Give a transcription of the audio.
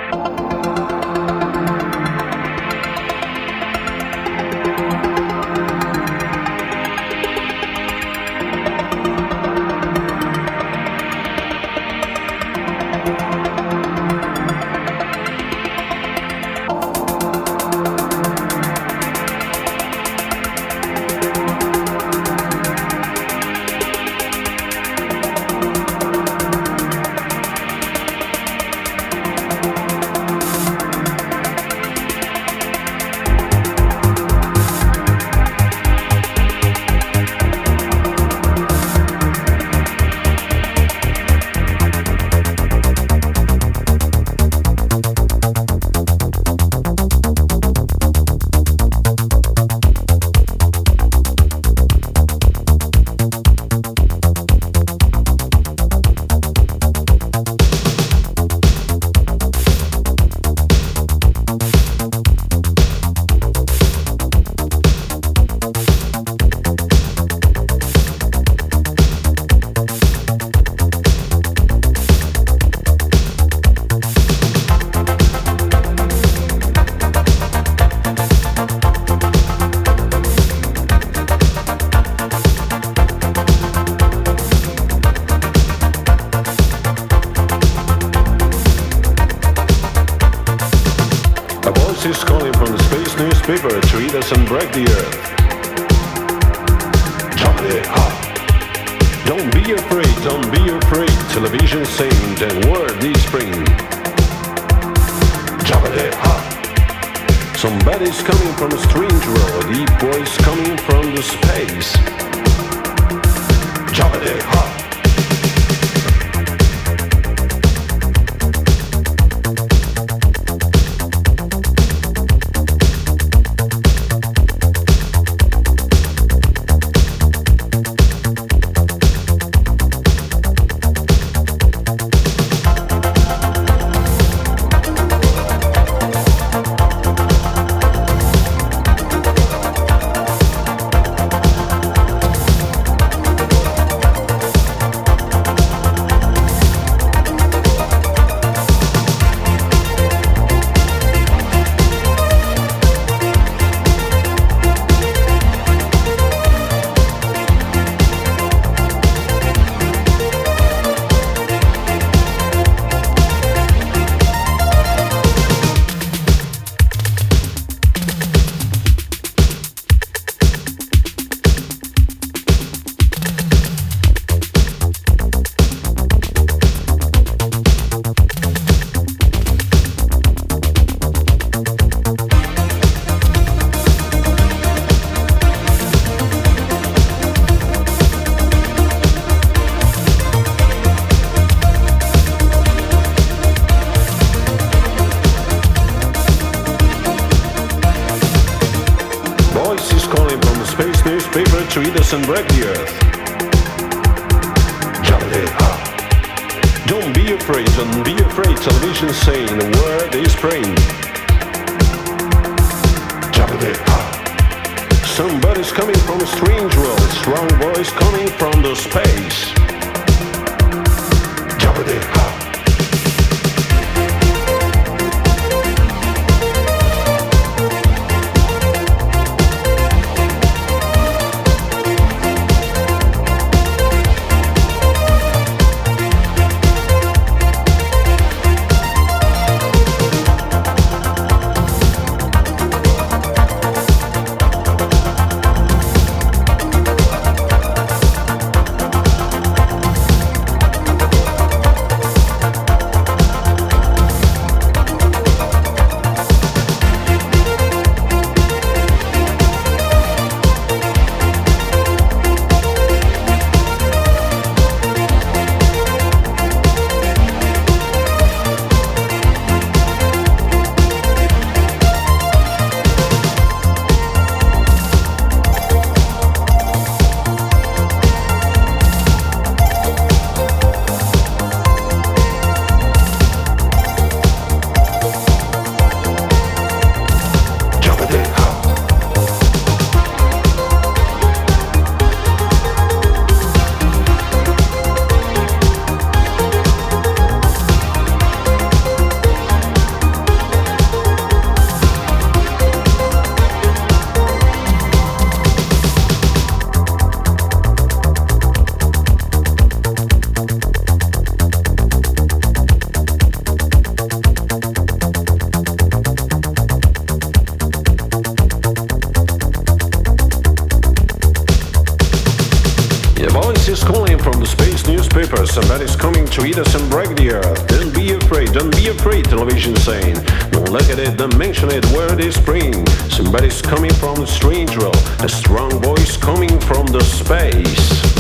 Is calling from the space newspaper to eat us and break the earth. Jump it up. Don't be afraid, don't be afraid. Television saying that word this spring. Jump it up. Somebody's coming from a strange world. Deep voice coming from the space. Jump it up. Newspaper to eat us and break the earth. Jump it up. Don't be afraid, don't be afraid. Television saying the word is praying. Jump it up. Somebody's coming from a strange world. Strong voice coming from the space. Jump it up. newspaper, somebody's coming to eat us and break the earth. Don't be afraid, television saying. Don't look at it, don't mention it, word is spring. Somebody's coming from the strange world, a strong voice coming from the space.